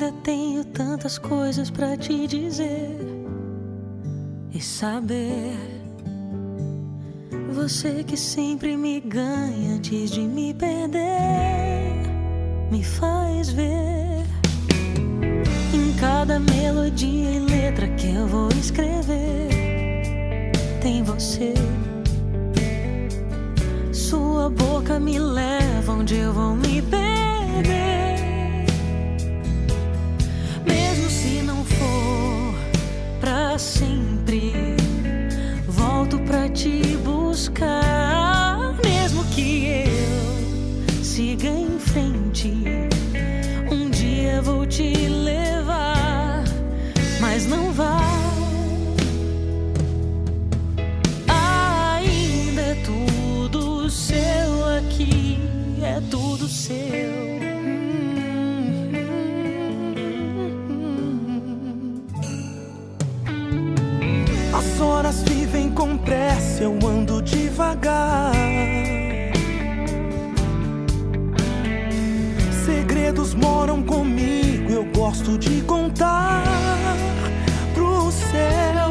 Ainda tenho tantas coisas pra te dizer e saber. Você que sempre me ganha antes de me perder, me faz ver em cada melodia e letra que eu vou escrever. Tem você. Sua boca me leva onde eu vou me perder. Mesmo se não for pra sempre, volto pra te buscar. Mesmo que eu siga em frente, um dia vou te levar, mas não vá. Ainda é tudo seu aqui, é tudo seu. As horas vivem com pressa, eu ando devagar. Segredos moram comigo, eu gosto de contar pro céu.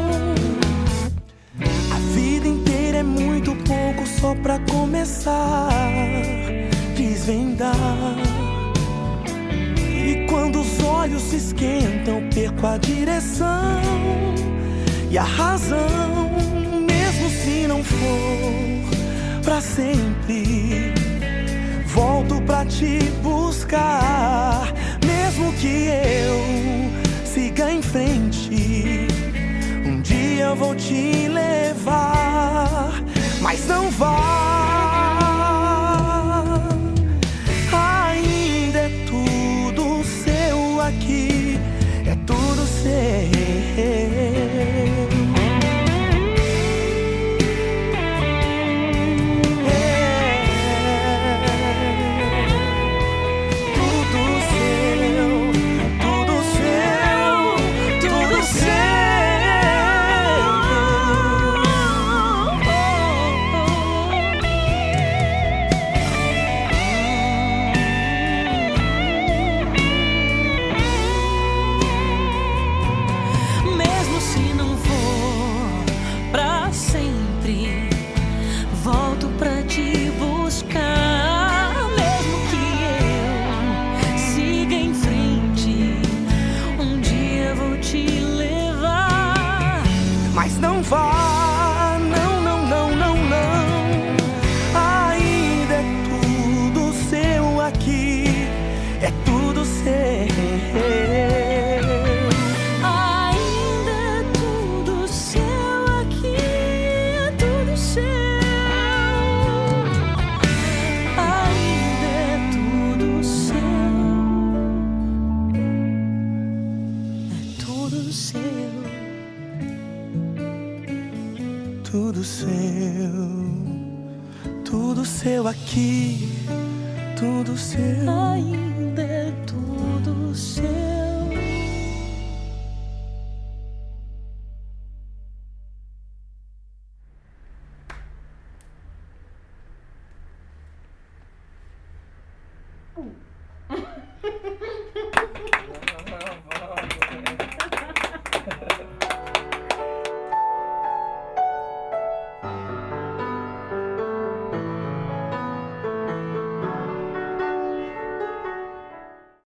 A vida inteira é muito pouco só pra começar, desvendar. E quando os olhos se esquentam, perco a direção e a razão. Mesmo se não for pra sempre, volto pra te buscar. Mesmo que eu siga em frente, um dia eu vou te levar, mas não vá. Ainda é tudo seu aqui, é tudo seu. Volto pra te buscar. Mesmo que eu siga em frente, um dia vou te levar, mas não vá, não, não, não, não, não. Ainda é tudo seu aqui, é tudo seu. Tudo seu, tudo seu aqui, tudo seu. Ainda é tudo seu.